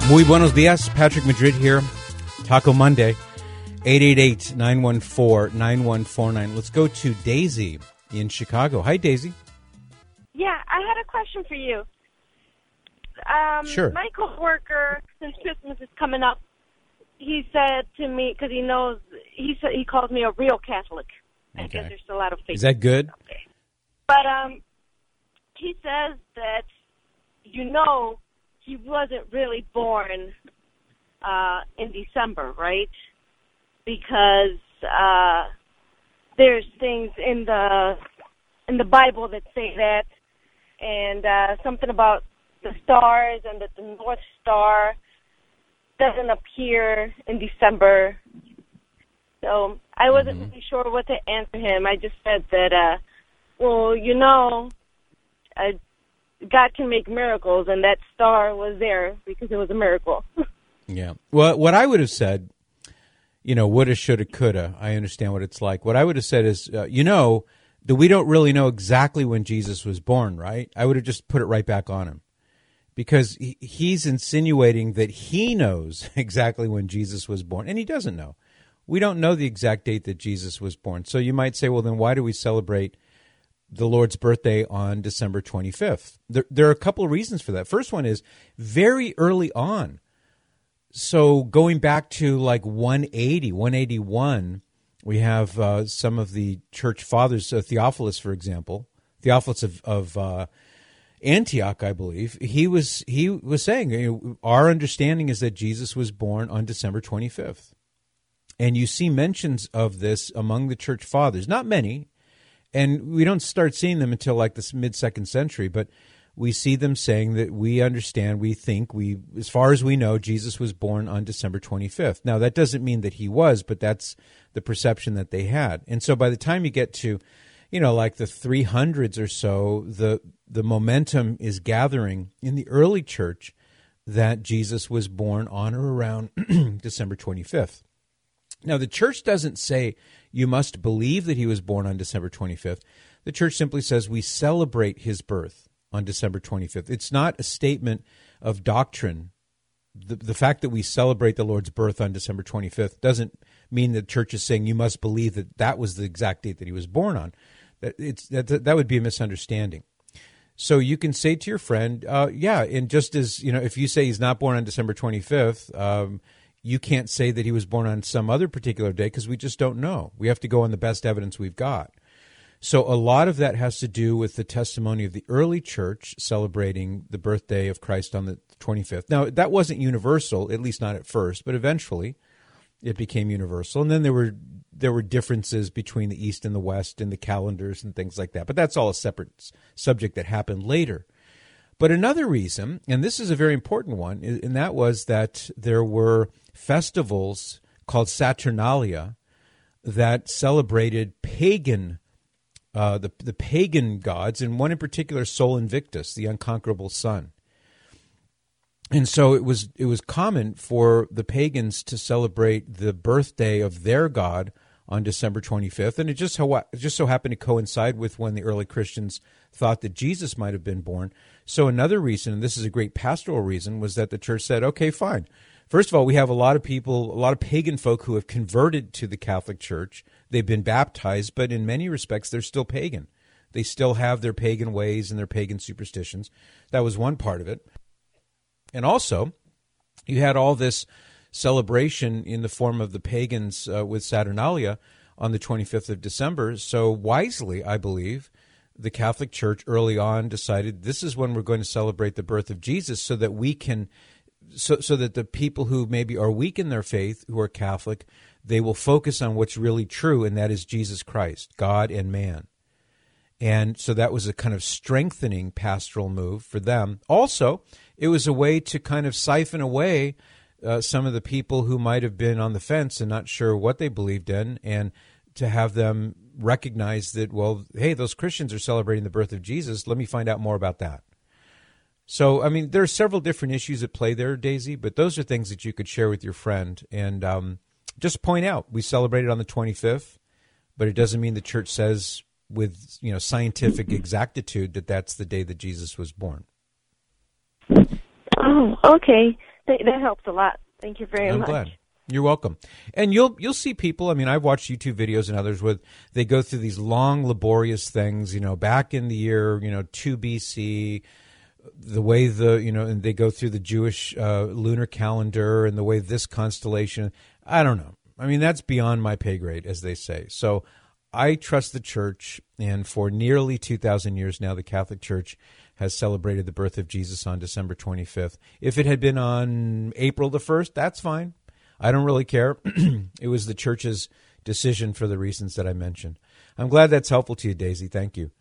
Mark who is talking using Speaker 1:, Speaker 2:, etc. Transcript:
Speaker 1: Muy buenos dias. Patrick Madrid here. Taco Monday, 888-914-9149. Let's go to Daisy in Chicago. Hi, Daisy.
Speaker 2: Yeah, I had a question for you.
Speaker 1: Sure.
Speaker 2: My coworker, since Christmas is coming up, he said to me, because he knows, he calls me a real Catholic. I guess there's a lot of faith.
Speaker 1: Is that good?
Speaker 2: Okay. But he says that, he wasn't really born in December, right? Because there's things in the Bible that say that, and something about the stars and that the North Star doesn't appear in December. So I wasn't really sure what to answer him. I just said that, God can make miracles, and that star was there because it was a miracle.
Speaker 1: Yeah. Well, what I would have said, woulda, shoulda, coulda. I understand what it's like. What I would have said is, that we don't really know exactly when Jesus was born, right? I would have just put it right back on him. Because he's insinuating that he knows exactly when Jesus was born, and he doesn't know. We don't know the exact date that Jesus was born. So you might say, well, then why do we celebrate the Lord's birthday on December 25th? There are a couple of reasons for that. First one is very early on. So going back to like 181, we have some of the church fathers, Theophilus, for example, Theophilus of Antioch, I believe. He was saying, our understanding is that Jesus was born on December 25th. And you see mentions of this among the church fathers, not many, and we don't start seeing them until like the mid-2nd century, but we see them saying that we understand, we think, as far as we know, Jesus was born on December 25th. Now, that doesn't mean that he was, but that's the perception that they had. And so by the time you get to, like the 300s or so, the momentum is gathering in the early church that Jesus was born on or around December 25th. Now, the church doesn't say you must believe that he was born on December 25th. The church simply says we celebrate his birth on December 25th. It's not a statement of doctrine. The fact that we celebrate the Lord's birth on December 25th doesn't mean the church is saying you must believe that that was the exact date that he was born on. That would be a misunderstanding. So you can say to your friend, and just as, if you say he's not born on December 25th, you can't say that he was born on some other particular day because we just don't know. We have to go on the best evidence we've got. So a lot of that has to do with the testimony of the early church celebrating the birthday of Christ on the 25th. Now, that wasn't universal, at least not at first, but eventually it became universal. And then there were differences between the East and the West in the calendars and things like that. But that's all a separate subject that happened later. But another reason, and this is a very important one, and that was that there were festivals called Saturnalia that celebrated the pagan gods, and one in particular, Sol Invictus, the unconquerable sun. And so it was common for the pagans to celebrate the birthday of their god on December 25th, and it just so happened to coincide with when the early Christians thought that Jesus might have been born. So another reason, and this is a great pastoral reason, was that the church said, okay, fine. First of all, we have a lot of pagan folk who have converted to the Catholic Church. They've been baptized, but in many respects, they're still pagan. They still have their pagan ways and their pagan superstitions. That was one part of it. And also, you had all this celebration in the form of the pagans with Saturnalia on the 25th of December. So wisely, I believe, the Catholic Church early on decided this is when we're going to celebrate the birth of Jesus so that we can, so that the people who maybe are weak in their faith, who are Catholic, they will focus on what's really true, and that is Jesus Christ, God and man. And so that was a kind of strengthening pastoral move for them. Also, it was a way to kind of siphon away some of the people who might have been on the fence and not sure what they believed in, and to have them recognize that, well, hey, those Christians are celebrating the birth of Jesus. Let me find out more about that. So, I mean, there are several different issues at play there, Daisy, but those are things that you could share with your friend. And just point out, we celebrate it on the 25th, but it doesn't mean the church says with scientific exactitude that that's the day that Jesus was born.
Speaker 2: Oh, okay. That helps a lot. Thank you very much.
Speaker 1: I'm glad. You're welcome. And you'll see people, I mean, I've watched YouTube videos and others where they go through these long, laborious things, back in the year, 2 BC, the way and they go through the Jewish lunar calendar and the way this constellation, I don't know. I mean, that's beyond my pay grade, as they say. So I trust the church, and for nearly 2,000 years now, the Catholic Church has celebrated the birth of Jesus on December 25th. If it had been on April the 1st, that's fine. I don't really care. It was the church's decision for the reasons that I mentioned. I'm glad that's helpful to you, Daisy. Thank you.